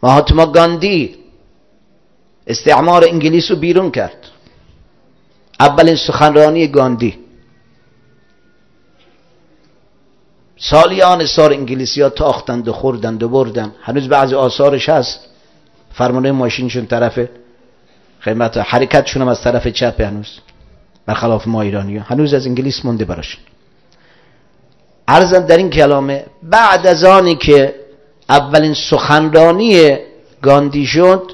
مهاتما گاندی استعمار انگلیس رو بیرون کرد. اولین سخنرانی گاندی سالیان سال انگلیسی ها تاختند و خوردند و بردن. هنوز بعضی آثارش هست. فرمانه ماشینشون طرف خدمت، حرکتشون هم از طرف چپ، هنوز برخلاف ما ایرانی ها هنوز از انگلیس مونده براشون. عرضم در این کلامه بعد از آنی که اولین سخنرانی گاندی شد،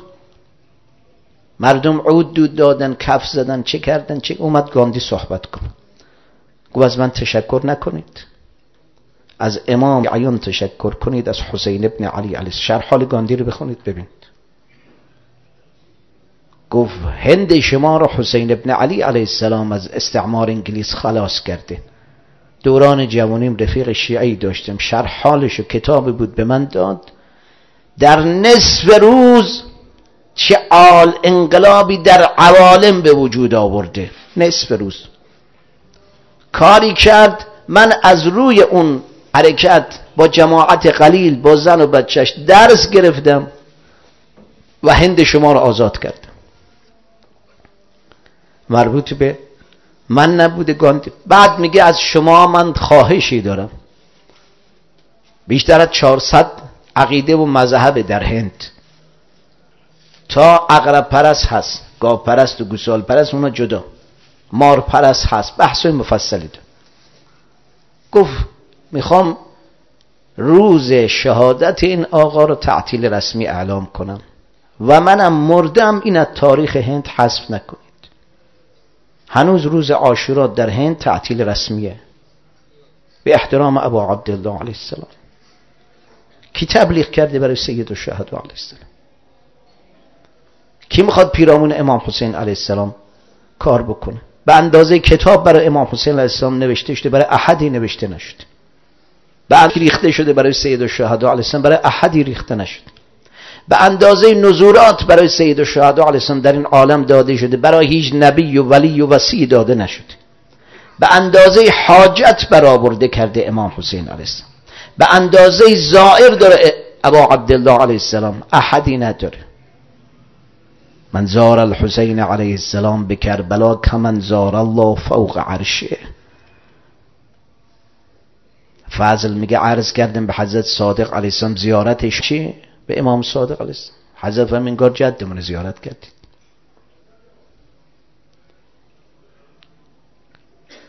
مردم عود دود دادن، کف زدن، چه کردن، چه اومد گاندی صحبت کن. گفت از من تشکر نکنید، از امام عیان تشکر کنید، از حسین ابن علی علیه. شرح حال گاندی رو بخونید ببینید. گفت هند شما رو حسین ابن علی علیه السلام از استعمار انگلیس خلاص کرده. دوران جوانیم رفیق شیعی داشتم، شرح حالش و کتابی بود به من داد. در نصف روز چه آل انقلابی در عوالم به وجود آورده. نصف روز کاری کرد. من از روی اون حرکت با جماعت قلیل با زن و بچهش درس گرفتم و هند شما رو آزاد کردم. مربوط به من نبوده گاندی. بعد میگه از شما من خواهشی دارم. بیشتر از 400 عقیده و مذهب در هند، تا عقرب پرست هست، گاو پرست و گوسال پرست، اونا جدا، مار پرست هست، بحث مفصلی داره. گفت میخوام روز شهادت این آقا رو تعطیل رسمی اعلام کنم و منم مردم این از تاریخ هند حذف نکنید. هنوز روز عاشورا در هند تعطیل رسمیه به احترام ابا عبدالله علیه السلام. کی تبلیغ کرده برای سید الشهدا علیه السلام؟ کی میخواد پیرامون امام حسین علیه السلام کار بکنه؟ به اندازه کتاب برای امام حسین علیه السلام نوشته شده، برای احدی نوشته نشده. بعد ریخته شده برای سید الشهدا علیه السلام، برای احدی ریخته نشده. به اندازه نزولات برای سید الشهدا علیه السلام در این عالم داده شده، برای هیچ نبی و ولی و وصی داده نشده. به اندازه حاجت برآورده کرده امام حسین علیه السلام، به اندازه زائر داره ابا عبدالله علیه السلام، احدی نداره. من زار الحسین علیه السلام به کربلا کمن زار الله فوق عرشه. فضل میگه عرض کردم به حضرت صادق علیه السلام زیارتش چی؟ به امام صادق علیه السلام. حضرت فرمود انگار جدمون زیارت کردید.